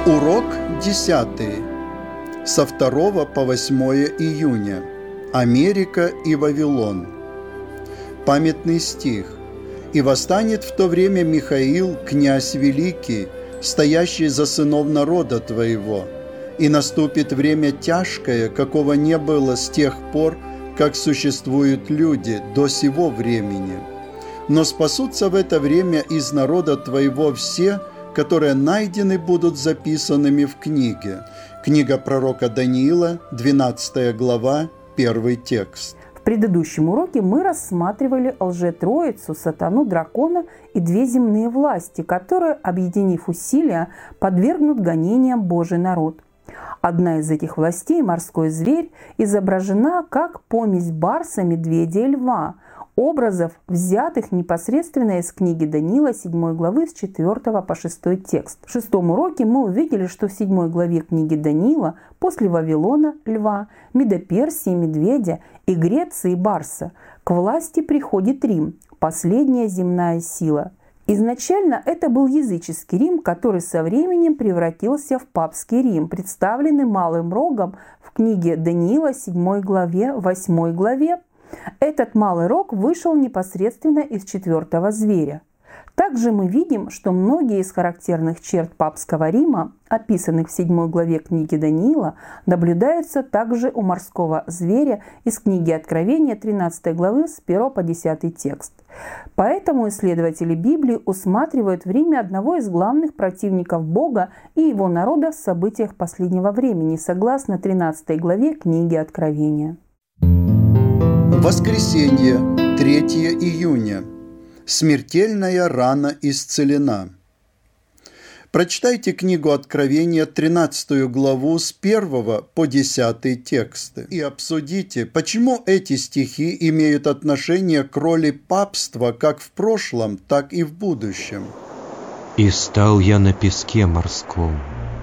Урок 10. Со 2 по 8 июня. Америка и Вавилон. Памятный стих. «И восстанет в то время Михаил, князь великий, стоящий за сынов народа твоего, и наступит время тяжкое, какого не было с тех пор, как существуют люди до сего времени. Но спасутся в это время из народа твоего все, которые найдены будут записанными в книге». Книга пророка Даниила, 12 глава, 1 текст. В предыдущем уроке мы рассматривали лжетроицу, сатану, дракона и две земные власти, которые, объединив усилия, подвергнут гонениям Божий народ. Одна из этих властей, морской зверь, изображена как помесь барса, медведя и льва, образов, взятых непосредственно из книги Даниила 7 главы с 4 по 6 текст. В 6 уроке мы увидели, что в 7 главе книги Даниила после Вавилона, льва, Медоперсии, медведя и Греции, барса, к власти приходит Рим, последняя земная сила. Изначально это был языческий Рим, который со временем превратился в папский Рим, представленный Малым Рогом в книге Даниила 7 главе, 8 главе. Этот Малый Рог вышел непосредственно из 4-го зверя. Также мы видим, что многие из характерных черт папского Рима, описанных в 7 главе книги Даниила, наблюдаются также у морского зверя из книги Откровения 13 главы с 1 по 10 текст. Поэтому исследователи Библии усматривают в Риме одного из главных противников Бога и его народа в событиях последнего времени, согласно 13 главе книги Откровения. Воскресенье, 3 июня. Смертельная рана исцелена. Прочитайте книгу Откровения, 13 главу с 1 по 10 тексты и обсудите, почему эти стихи имеют отношение к роли папства как в прошлом, так и в будущем. «И стал я на песке морском,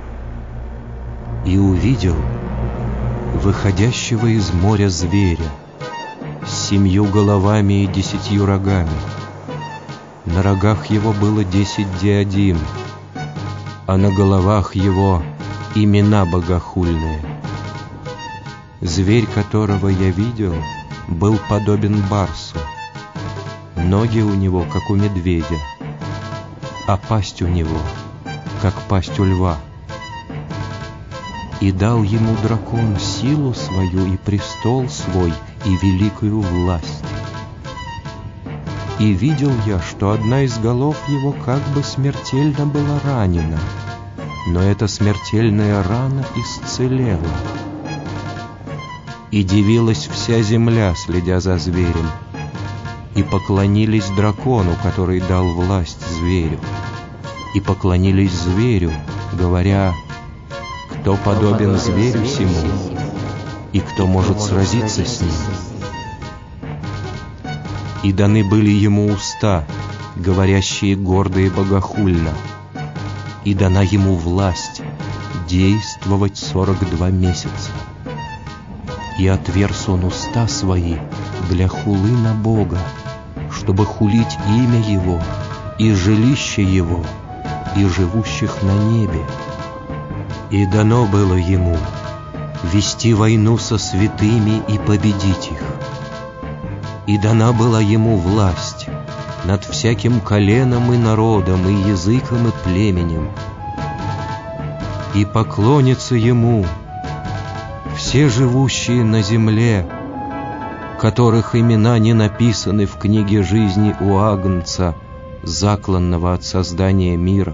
и увидел выходящего из моря зверя, с 7 головами и 10 рогами. На рогах его было 10 диадим, а на головах его имена богохульные. Зверь, которого я видел, был подобен барсу. Ноги у него, как у медведя, а пасть у него, как пасть у льва. И дал ему дракон силу свою и престол свой и великую власть. И видел я, что одна из голов его как бы смертельно была ранена, но эта смертельная рана исцелела. И дивилась вся земля, следя за зверем, и поклонились дракону, который дал власть зверю, и поклонились зверю, говоря: «Кто подобен зверю сему, и кто может сразиться с ним?» И даны были ему уста, говорящие гордо и богохульно, и дана ему власть действовать 42 месяца. И отверз он уста свои для хулы на Бога, чтобы хулить имя Его, и жилище Его, и живущих на небе. И дано было ему вести войну со святыми и победить их. И дана была ему власть над всяким коленом и народом, и языком, и племенем. И поклонятся ему все живущие на земле, которых имена не написаны в книге жизни у Агнца, закланного от создания мира.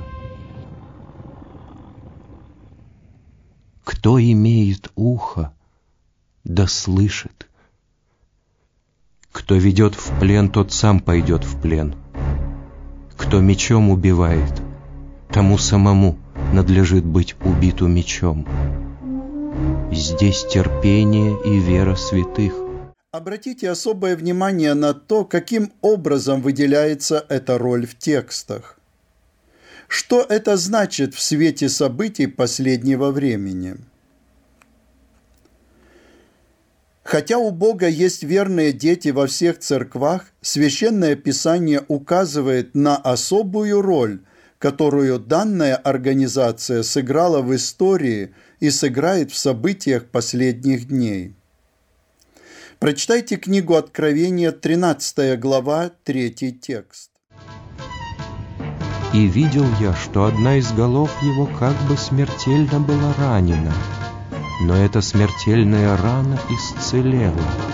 Кто имеет ухо, да слышит. Кто ведет в плен, тот сам пойдет в плен. Кто мечом убивает, тому самому надлежит быть убиту мечом. Здесь терпение и вера святых. Обратите особое внимание на то, каким образом выделяется эта роль в текстах. Что это значит в свете событий последнего времени? Хотя у Бога есть верные дети во всех церквах, Священное Писание указывает на особую роль, которую данная организация сыграла в истории и сыграет в событиях последних дней. Прочитайте книгу Откровения, 13 глава, 3 текст. «И видел я, что одна из голов его как бы смертельно была ранена, но эта смертельная рана исцелела.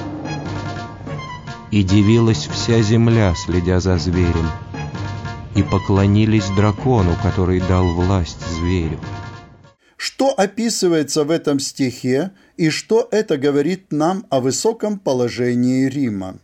И дивилась вся земля, следя за зверем, и поклонились дракону, который дал власть зверю». Что описывается в этом стихе и что это говорит нам о высоком положении Рима?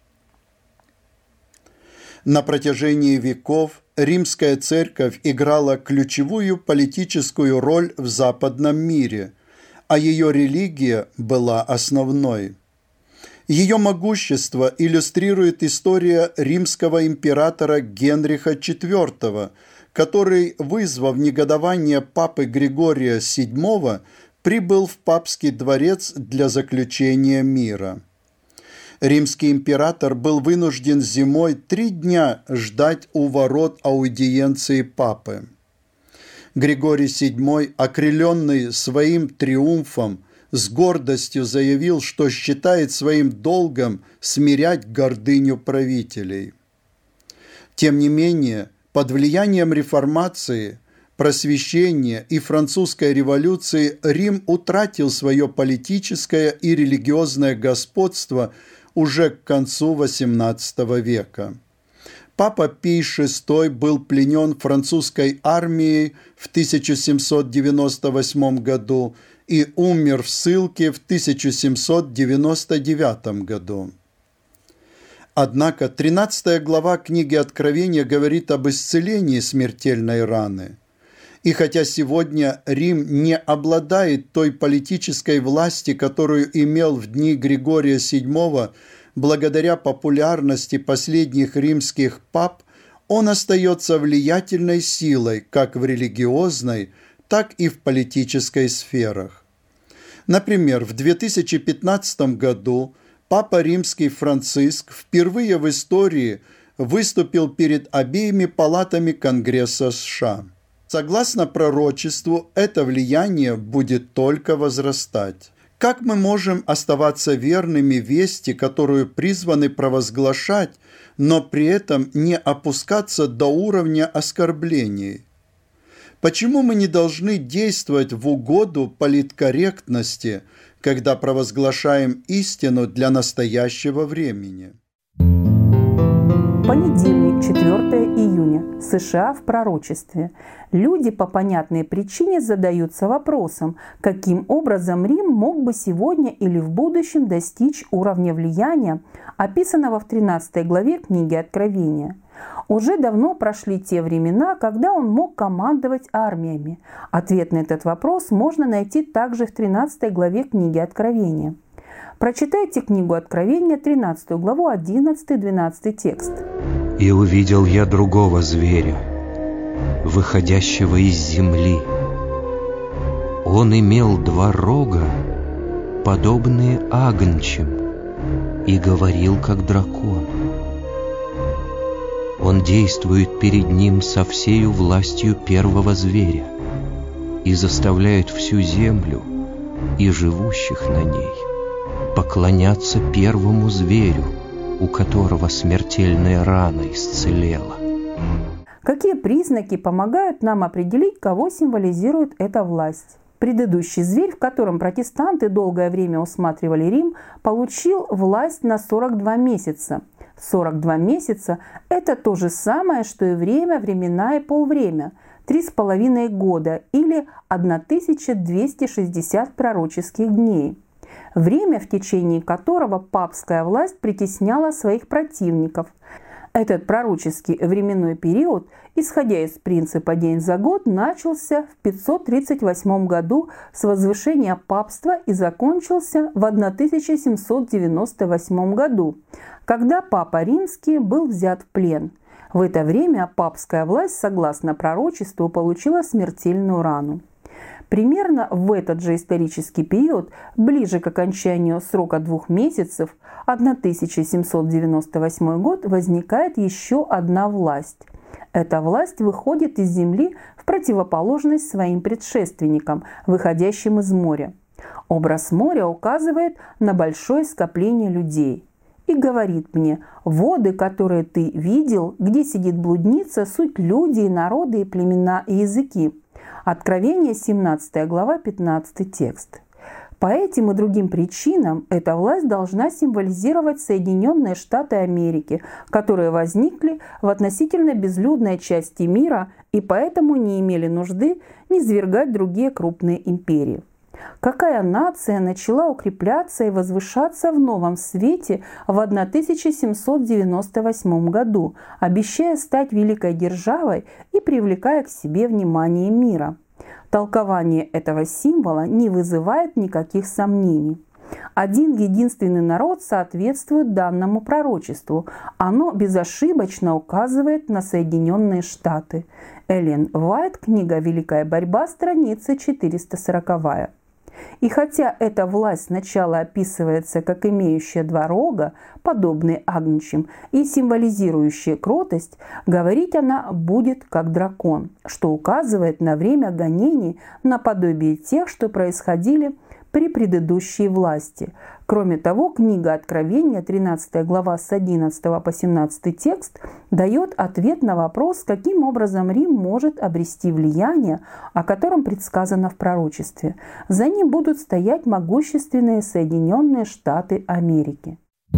На протяжении веков Римская церковь играла ключевую политическую роль в западном мире, а ее религия была основной. Ее могущество иллюстрирует история римского императора Генриха IV, который, вызвав негодование папы Григория VII, прибыл в папский дворец для заключения мира. Римский император был вынужден зимой 3 дня ждать у ворот аудиенции папы. Григорий VII, окрыленный своим триумфом, с гордостью заявил, что считает своим долгом смирять гордыню правителей. Тем не менее, под влиянием реформации, просвещения и французской революции Рим утратил свое политическое и религиозное господство уже к концу XVIII века. Папа Пий VI был пленен французской армией в 1798 году и умер в ссылке в 1799 году. Однако 13 глава книги Откровения говорит об исцелении смертельной раны. И хотя сегодня Рим не обладает той политической власти, которую имел в дни Григория VII, благодаря популярности последних римских пап, он остается влиятельной силой как в религиозной, так и в политической сферах. Например, в 2015 году Папа Римский Франциск впервые в истории выступил перед обеими палатами Конгресса США. Согласно пророчеству, это влияние будет только возрастать. Как мы можем оставаться верными вести, которую призваны провозглашать, но при этом не опускаться до уровня оскорблений? Почему мы не должны действовать в угоду политкорректности, когда провозглашаем истину для настоящего времени? Понедельник, 4 июня. США в пророчестве. Люди по понятной причине задаются вопросом, каким образом Рим мог бы сегодня или в будущем достичь уровня влияния, описанного в 13 главе книги Откровения. Уже давно прошли те времена, когда он мог командовать армиями. Ответ на этот вопрос можно найти также в 13 главе книги Откровения. Прочитайте книгу Откровения, 13 главу, 11-12 текст. «И увидел я другого зверя, выходящего из земли. Он имел 2 рога, подобные агнчим, и говорил, как дракон. Он действует перед ним со всею властью первого зверя и заставляет всю землю и живущих на ней поклоняться первому зверю, у которого смертельная рана исцелела». Какие признаки помогают нам определить, кого символизирует эта власть? Предыдущий зверь, в котором протестанты долгое время усматривали Рим, получил власть на 42 месяца. 42 месяца – это то же самое, что и время, времена и полвремя – 3,5 года или 1260 пророческих дней. Время, в течение которого папская власть притесняла своих противников. Этот пророческий временной период, исходя из принципа «день за год», начался в 538 году с возвышения папства и закончился в 1798 году, когда Папа Римский был взят в плен. В это время папская власть, согласно пророчеству, получила смертельную рану. Примерно в этот же исторический период, ближе к окончанию срока 2 месяцев, 1798 год, возникает еще одна власть. Эта власть выходит из земли в противоположность своим предшественникам, выходящим из моря. Образ моря указывает на большое скопление людей и говорит мне: воды, которые ты видел, где сидит блудница, суть люди и народы, и племена, и языки. Откровение, 17 глава, 15 текст. По этим и другим причинам эта власть должна символизировать Соединенные Штаты Америки, которые возникли в относительно безлюдной части мира и поэтому не имели нужды низвергать другие крупные империи. Какая нация начала укрепляться и возвышаться в новом свете в 1798 году, обещая стать великой державой и привлекая к себе внимание мира? Толкование этого символа не вызывает никаких сомнений. Один единственный народ соответствует данному пророчеству. Оно безошибочно указывает на Соединенные Штаты. Эллен Уайт, книга «Великая борьба», страница 440. И хотя эта власть сначала описывается как имеющая два рога, подобные агнчим, и символизирующая кротость, говорить она будет как дракон, что указывает на время гонений наподобие тех, что происходили при предыдущей власти. Кроме того, книга Откровения, 13 глава с 11 по 17 текст, дает ответ на вопрос, каким образом Рим может обрести влияние, о котором предсказано в пророчестве. За ним будут стоять могущественные Соединенные Штаты Америки.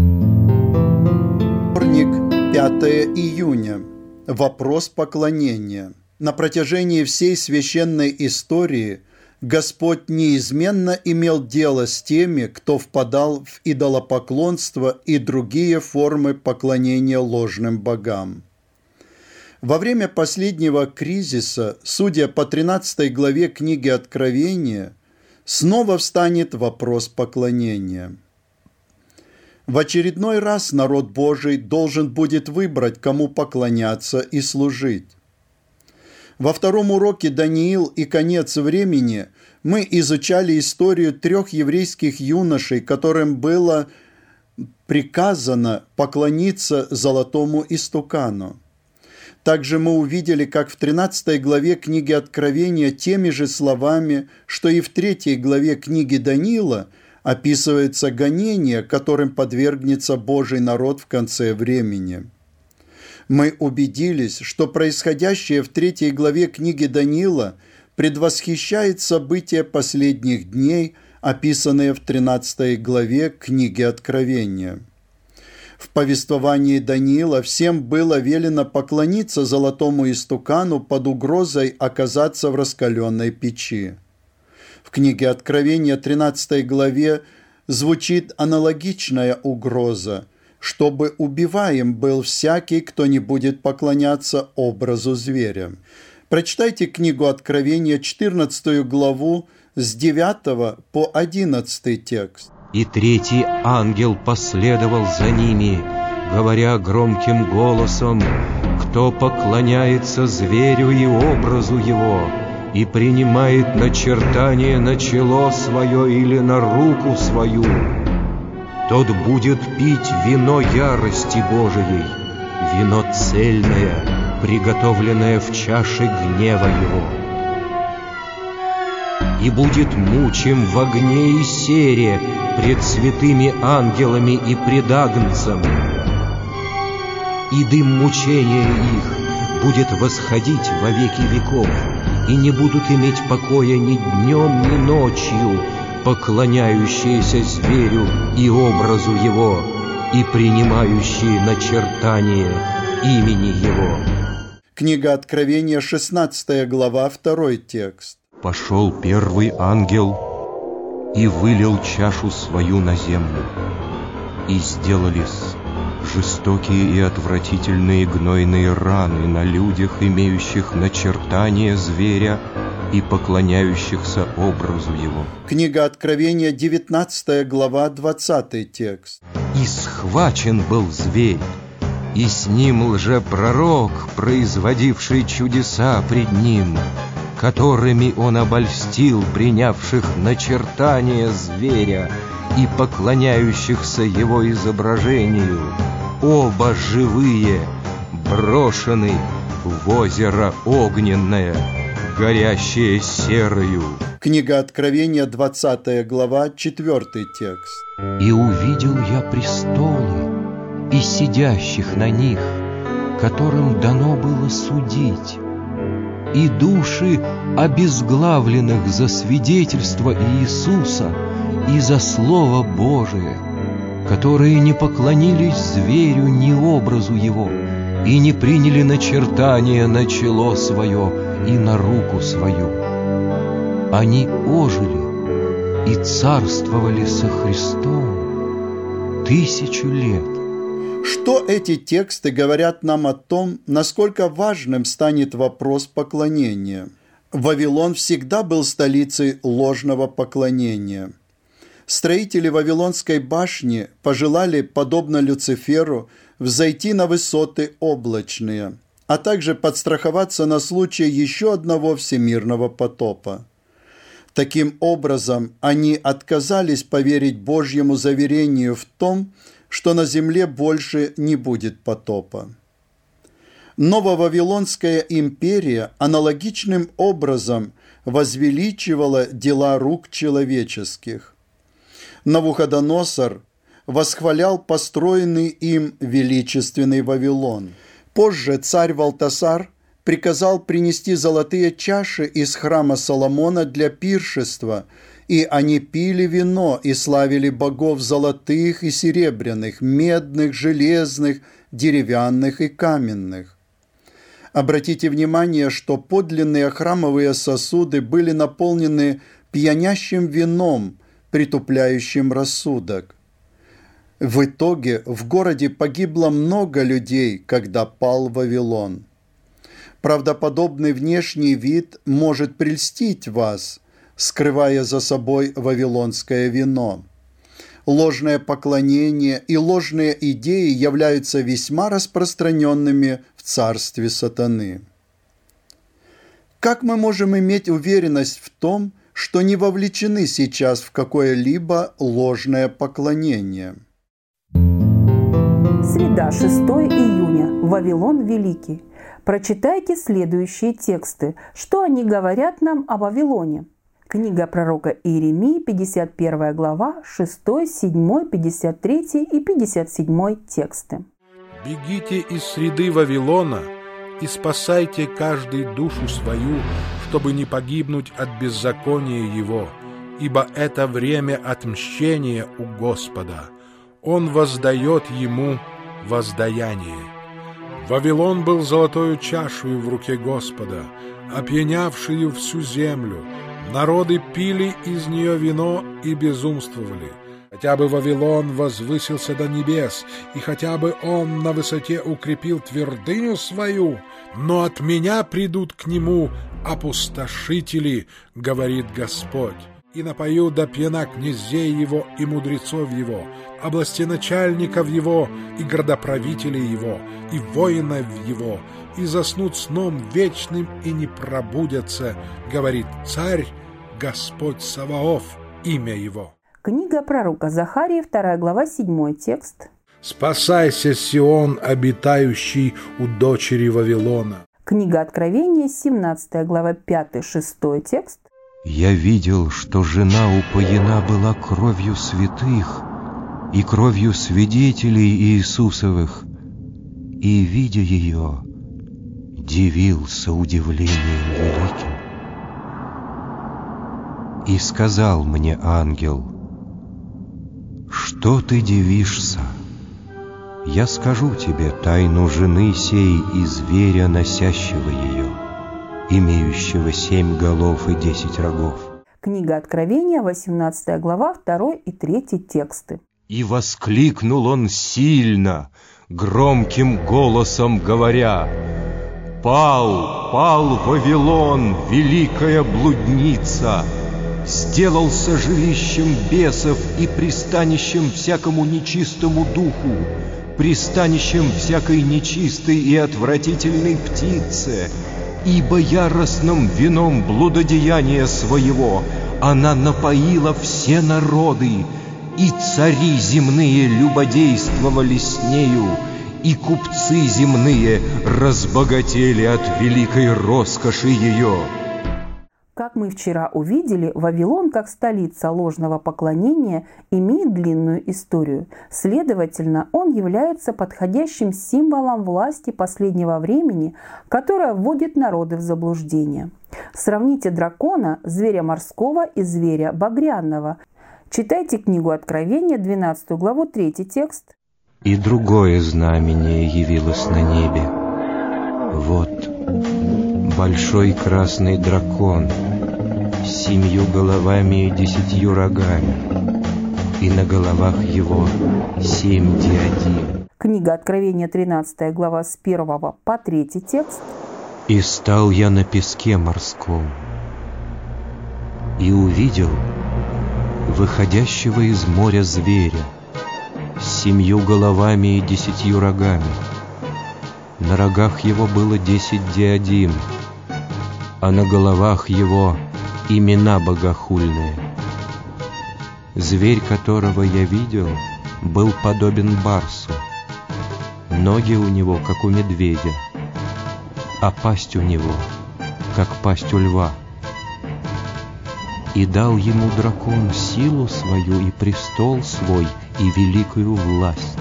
Вторник, 5 июня. Вопрос поклонения. На протяжении всей священной истории Господь неизменно имел дело с теми, кто впадал в идолопоклонство и другие формы поклонения ложным богам. Во время последнего кризиса, судя по 13 главе книги Откровения, снова встанет вопрос поклонения. В очередной раз народ Божий должен будет выбрать, кому поклоняться и служить. Во втором уроке «Даниил и конец времени» мы изучали историю 3 еврейских юношей, которым было приказано поклониться золотому истукану. Также мы увидели, как в 13 главе книги Откровения теми же словами, что и в 3 главе книги Даниила, описывается гонение, которым подвергнется Божий народ в конце времени. Мы убедились, что происходящее в 3 главе книги Даниила предвосхищает события последних дней, описанные в 13 главе книги Откровения. В повествовании Даниила всем было велено поклониться золотому истукану под угрозой оказаться в раскаленной печи. В книге Откровения 13 главе звучит аналогичная угроза, чтобы убиваем был всякий, кто не будет поклоняться образу зверя. Прочитайте книгу Откровения, 14 главу, с 9 по 11 текст. «И третий ангел последовал за ними, говоря громким голосом: кто поклоняется зверю и образу его, и принимает начертание на чело свое или на руку свою, тот будет пить вино ярости Божией, вино цельное, приготовленное в чаше гнева его, и будет мучим в огне и сере пред святыми ангелами и пред Агнцем, и дым мучения их будет восходить во веки веков, и не будут иметь покоя ни днем, ни ночью, поклоняющиеся зверю и образу его, и принимающие начертание имени его». Книга Откровения, 16 глава, 2 текст. «Пошел первый ангел и вылил чашу свою на землю, и сделались жестокие и отвратительные гнойные раны на людях, имеющих начертание зверя и поклоняющихся образу его». Книга Откровения, 19 глава, 20 текст. «И схвачен был зверь, и с ним лжепророк, производивший чудеса пред ним, которыми он обольстил принявших начертание зверя и поклоняющихся его изображению. Оба живые брошены в озеро огненное, горящее серою». Книга Откровения, 20 глава, 4 текст. «И увидел я престолы и сидящих на них, которым дано было судить, и души обезглавленных за свидетельство Иисуса и за Слово Божие, которые не поклонились зверю ни образу его, и не приняли начертание на чело свое и на руку свою. Они ожили и царствовали со Христом 1000 лет». Что эти тексты говорят нам о том, насколько важным станет вопрос поклонения? Вавилон всегда был столицей ложного поклонения. Строители Вавилонской башни пожелали, подобно Люциферу, взойти на высоты облачные, а также подстраховаться на случай еще одного всемирного потопа. Таким образом, они отказались поверить Божьему заверению в том, что на земле больше не будет потопа. Нововавилонская империя аналогичным образом возвеличивала дела рук человеческих. Навуходоносор восхвалял построенный им величественный Вавилон. Позже царь Валтасар приказал принести золотые чаши из храма Соломона для пиршества, и они пили вино и славили богов золотых и серебряных, медных, железных, деревянных и каменных. Обратите внимание, что подлинные храмовые сосуды были наполнены пьянящим вином, притупляющим рассудок. В итоге в городе погибло много людей, когда пал Вавилон. Правдоподобный внешний вид может прельстить вас, скрывая за собой вавилонское вино. Ложное поклонение и ложные идеи являются весьма распространенными в царстве сатаны. Как мы можем иметь уверенность в том, что не вовлечены сейчас в какое-либо ложное поклонение? Среда, 6 июня. Вавилон Великий. Прочитайте следующие тексты. Что они говорят нам о Вавилоне? Книга пророка Иеремии, 51 глава, 6, 7, 53 и 57 тексты. «Бегите из среды Вавилона и спасайте каждый душу свою, чтобы не погибнуть от беззакония его, ибо это время отмщения у Господа. Он воздает ему воздаяние. Вавилон был золотою чашею в руке Господа, опьянявшую всю землю. Народы пили из нее вино и безумствовали. Хотя бы Вавилон возвысился до небес, и хотя бы он на высоте укрепил твердыню свою, но от меня придут к нему опустошители, говорит Господь, и напою до пьяна князей его и мудрецов его, областеначальников его и градоправителей его, и воинов его, и заснут сном вечным и не пробудятся, говорит Царь, Господь Саваоф, имя его». Книга пророка Захарии, 2 глава, 7 текст. «Спасайся, Сион, обитающий у дочери Вавилона». Книга Откровения, 17 глава, 5-6 текст. «Я видел, что жена упоена была кровью святых и кровью свидетелей Иисусовых, и, видя ее, дивился удивлением великим. И сказал мне ангел: что ты дивишься? Я скажу тебе тайну жены сей и зверя, носящего ее, имеющего 7 голов и 10 рогов». Книга Откровения, 18 глава, 2 и 3 тексты. «И воскликнул он сильно, громким голосом говоря: пал, пал Вавилон, великая блудница, сделался жилищем бесов и пристанищем всякому нечистому духу, пристанищем всякой нечистой и отвратительной птице, ибо яростным вином блудодеяния своего она напоила все народы, и цари земные любодействовали с нею, и купцы земные разбогатели от великой роскоши ее. Как мы вчера увидели, Вавилон, как столица ложного поклонения, имеет длинную историю. Следовательно, он является подходящим символом власти последнего времени, которая вводит народы в заблуждение. Сравните дракона, зверя морского и зверя багряного. Читайте книгу Откровения, 12 главу, 3 текст. И другое знамение явилось на небе. Вот большой красный дракон с 7 головами и 10 рогами, и на головах его 7 диадим. Книга Откровения, 13 глава, с 1 по 3 текст. И стал я на песке морском, и увидел выходящего из моря зверя с 7 головами и 10 рогами. На рогах его было 10 диадим, а на головах его имена богохульные. Зверь, которого я видел, был подобен барсу. Ноги у него, как у медведя, а пасть у него, как пасть у льва. И дал ему дракон силу свою и престол свой и великую власть.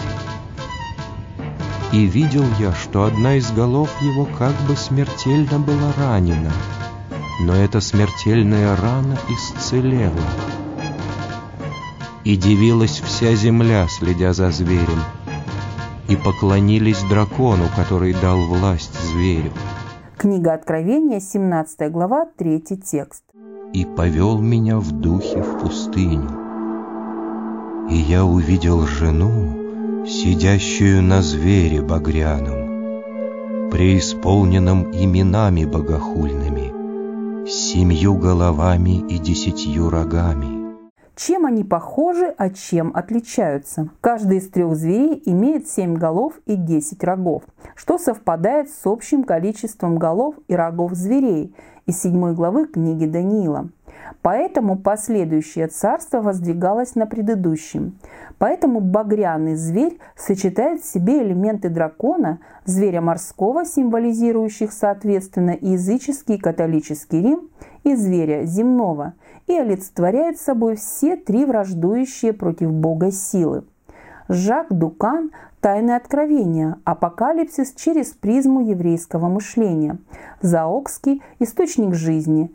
И видел я, что одна из голов его как бы смертельно была ранена, но эта смертельная рана исцелела. И дивилась вся земля, следя за зверем, и поклонились дракону, который дал власть зверю. Книга Откровения, 17 глава, 3 текст. И повел меня в духе в пустыню. И я увидел жену, сидящую на звере багряном, преисполненном именами богохульными, с 7 головами и 10 рогами. Чем они похожи, а чем отличаются? Каждый из 3 зверей имеет 7 голов и 10 рогов, что совпадает с общим количеством голов и рогов зверей из 7 главы книги Даниила. Поэтому последующее царство воздвигалось на предыдущем. Поэтому багряный зверь сочетает в себе элементы дракона, зверя морского, символизирующих соответственно и языческий и католический Рим, и зверя земного, и олицетворяет собой все 3 враждующие против Бога силы. Жак Дукан «Тайны откровения. Апокалипсис через призму еврейского мышления». Заокский «Источник жизни».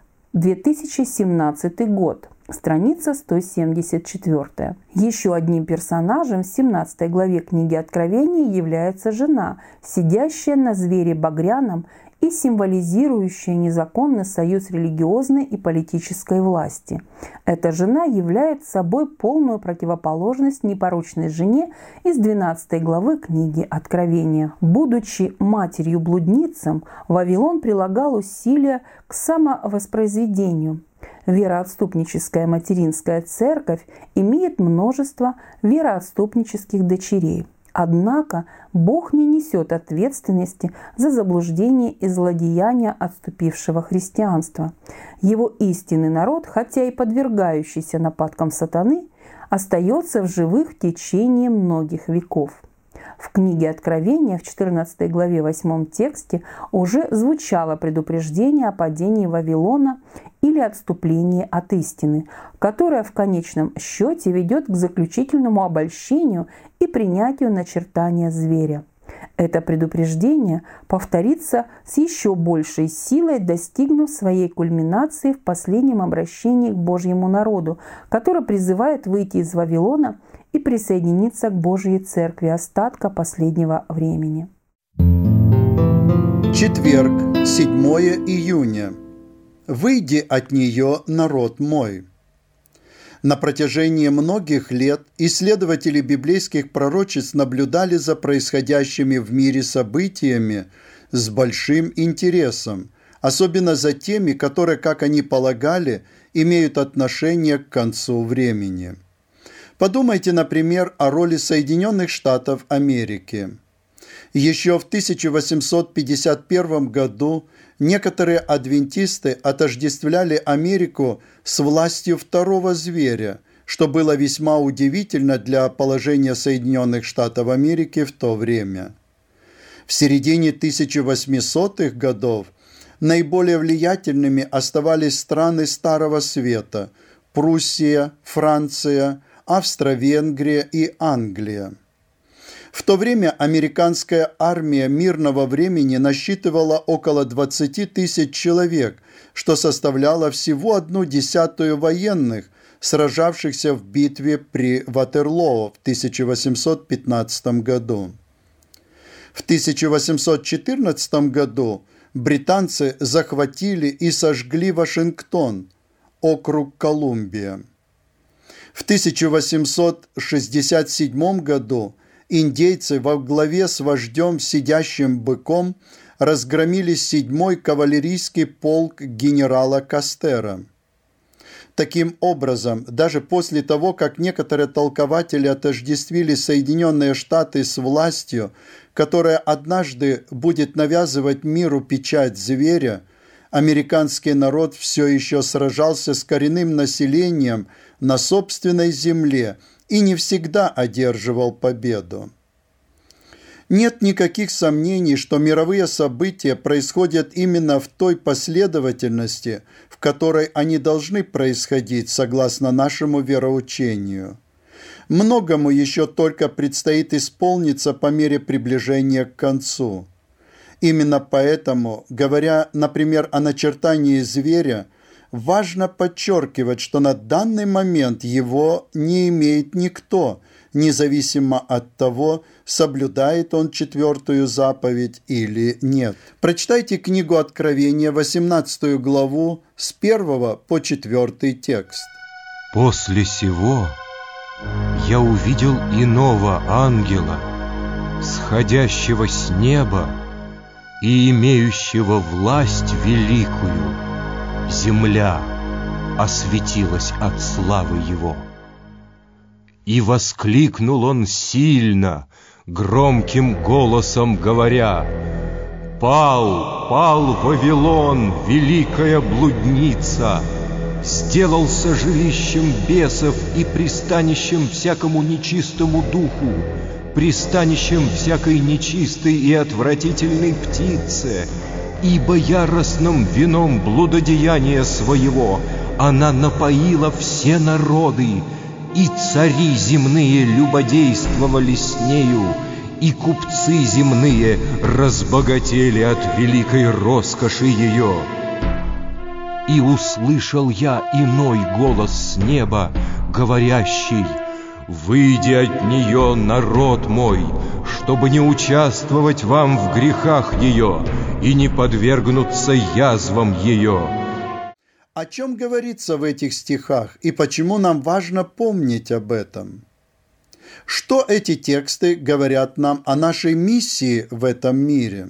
2017 год. Страница 174. Еще одним персонажем в 17 главе книги Откровения является жена, сидящая на звере багряном и символизирующая незаконный союз религиозной и политической власти. Эта жена является собой полную противоположность непорочной жене из 12 главы книги Откровения. Будучи матерью-блудницам, Вавилон прилагал усилия к самовоспроизведению. Вероотступническая материнская церковь имеет множество вероотступнических дочерей. Однако Бог не несет ответственности за заблуждение и злодеяния отступившего христианства. Его истинный народ, хотя и подвергающийся нападкам сатаны, остается в живых в течение многих веков. В книге Откровения в 14 главе 8 тексте уже звучало предупреждение о падении Вавилона или отступлении от истины, которое в конечном счете ведет к заключительному обольщению и принятию начертания зверя. Это предупреждение повторится с еще большей силой, достигнув своей кульминации в последнем обращении к Божьему народу, который призывает выйти из Вавилона и присоединиться к Божьей Церкви остатка последнего времени. Четверг, 7 июня. «Выйди от нее, народ мой». На протяжении многих лет исследователи библейских пророчеств наблюдали за происходящими в мире событиями с большим интересом, особенно за теми, которые, как они полагали, имеют отношение к концу времени. Подумайте, например, о роли Соединенных Штатов Америки. Еще в 1851 году некоторые адвентисты отождествляли Америку с властью второго зверя, что было весьма удивительно для положения Соединенных Штатов Америки в то время. В середине 1800-х годов наиболее влиятельными оставались страны Старого Света – Пруссия, Франция, Австро-Венгрия и Англия. В то время американская армия мирного времени насчитывала около 20 тысяч человек, что составляло всего 1/10 военных, сражавшихся в битве при Ватерлоо в 1815 году. В 1814 году британцы захватили и сожгли Вашингтон, округ Колумбия. В 1867 году индейцы во главе с вождем Сидящим быком разгромили 7-й кавалерийский полк генерала Кастера. Таким образом, даже после того, как некоторые толкователи отождествили Соединенные Штаты с властью, которая однажды будет навязывать миру печать зверя, американский народ все еще сражался с коренным населением на собственной земле и не всегда одерживал победу. Нет никаких сомнений, что мировые события происходят именно в той последовательности, в которой они должны происходить согласно нашему вероучению. Многому еще только предстоит исполниться по мере приближения к концу. Именно поэтому, говоря, например, о начертании зверя, важно подчеркивать, что на данный момент его не имеет никто, независимо от того, соблюдает он 4-ю заповедь или нет. Прочитайте книгу Откровения, 18 главу, с 1 по 4 текст. «После сего я увидел иного ангела, сходящего с неба и имеющего власть великую. Земля осветилась от славы его. И воскликнул он сильно, громким голосом говоря: «Пал, пал Вавилон, великая блудница, сделался жилищем бесов и пристанищем всякому нечистому духу, пристанищем всякой нечистой и отвратительной птице, ибо яростным вином блудодеяния своего она напоила все народы, и цари земные любодействовали с нею, и купцы земные разбогатели от великой роскоши ее. И услышал я иной голос с неба, говорящий: «Выйди от нее, народ мой, чтобы не участвовать вам в грехах ее и не подвергнуться язвам ее». О чем говорится в этих стихах и почему нам важно помнить об этом? Что эти тексты говорят нам о нашей миссии в этом мире?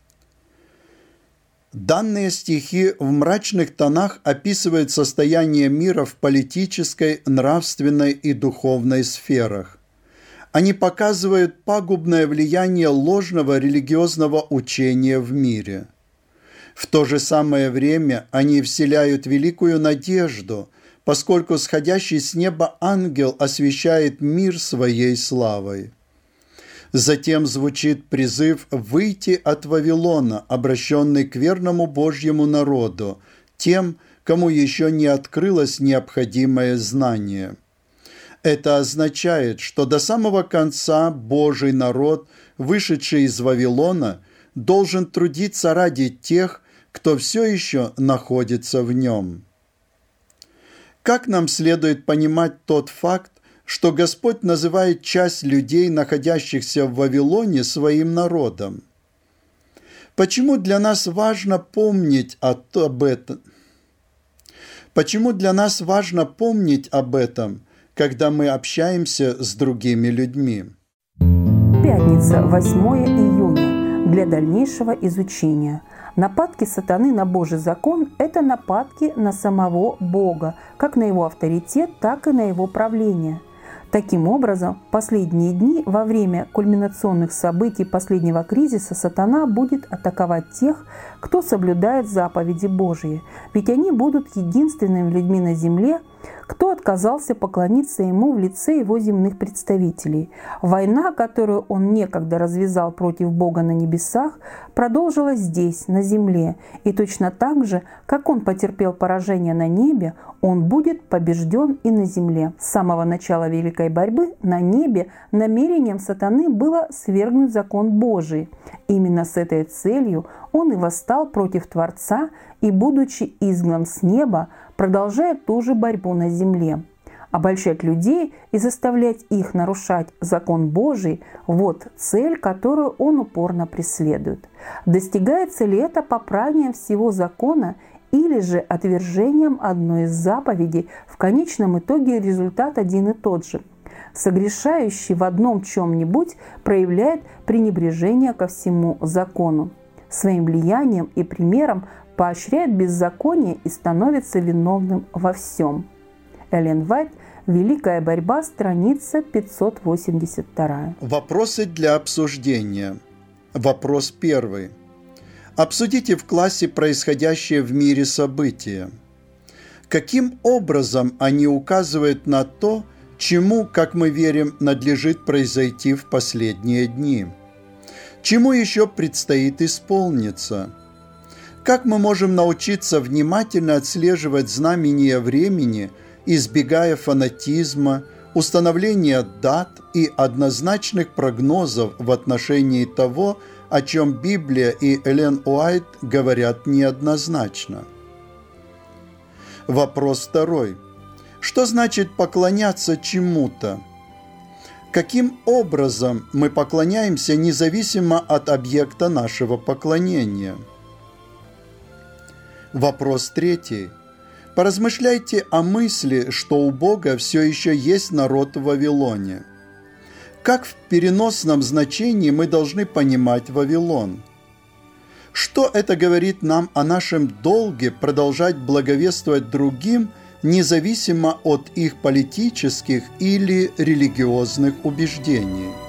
Данные стихи в мрачных тонах описывают состояние мира в политической, нравственной и духовной сферах. Они показывают пагубное влияние ложного религиозного учения в мире. В то же самое время они вселяют великую надежду, поскольку сходящий с неба ангел освещает мир своей славой. Затем звучит призыв выйти от Вавилона, обращенный к верному Божьему народу, тем, кому еще не открылось необходимое знание. Это означает, что до самого конца Божий народ, вышедший из Вавилона, должен трудиться ради тех, кто все еще находится в нем. Как нам следует понимать тот факт, что Господь называет часть людей, находящихся в Вавилоне, своим народом? Почему для нас важно помнить об этом? Почему для нас важно помнить об этом, когда мы общаемся с другими людьми? Пятница, 8 июня. Для дальнейшего изучения. Нападки сатаны на Божий закон – это нападки на самого Бога, как на его авторитет, так и на его правление. Таким образом, в последние дни, во время кульминационных событий последнего кризиса, сатана будет атаковать тех, кто соблюдает заповеди Божьи, ведь они будут единственными людьми на земле, Кто отказался поклониться ему в лице его земных представителей? Война, которую он некогда развязал против Бога на небесах, продолжилась здесь, на земле, и точно так же, как он потерпел поражение на небе, он будет побежден и на земле. С самого начала великой борьбы на небе намерением сатаны было свергнуть закон Божий. Именно с этой целью он и восстал против Творца и, будучи изгнан с неба, продолжает ту же борьбу на земле. Обольщать людей и заставлять их нарушать закон Божий – вот цель, которую он упорно преследует. Достигается ли это попранием всего закона или же отвержением одной из заповедей, в конечном итоге результат один и тот же. Согрешающий в одном чем-нибудь проявляет пренебрежение ко всему закону. Своим влиянием и примером поощряет беззаконие и становится виновным во всем. Эллен Уайт, «Великая борьба», страница 582. Вопросы для обсуждения. Вопрос первый. Обсудите в классе происходящее в мире события. Каким образом они указывают на то, чему, как мы верим, надлежит произойти в последние дни? Чему еще предстоит исполниться? Как мы можем научиться внимательно отслеживать знамения времени, избегая фанатизма, установления дат и однозначных прогнозов в отношении того, о чем Библия и Эллен Уайт говорят неоднозначно? Вопрос второй. Что значит поклоняться чему-то? Каким образом мы поклоняемся независимо от объекта нашего поклонения? Вопрос третий. Поразмышляйте о мысли, что у Бога все еще есть народ в Вавилоне. Как в переносном значении мы должны понимать Вавилон? Что это говорит нам о нашем долге продолжать благовествовать другим, независимо от их политических или религиозных убеждений?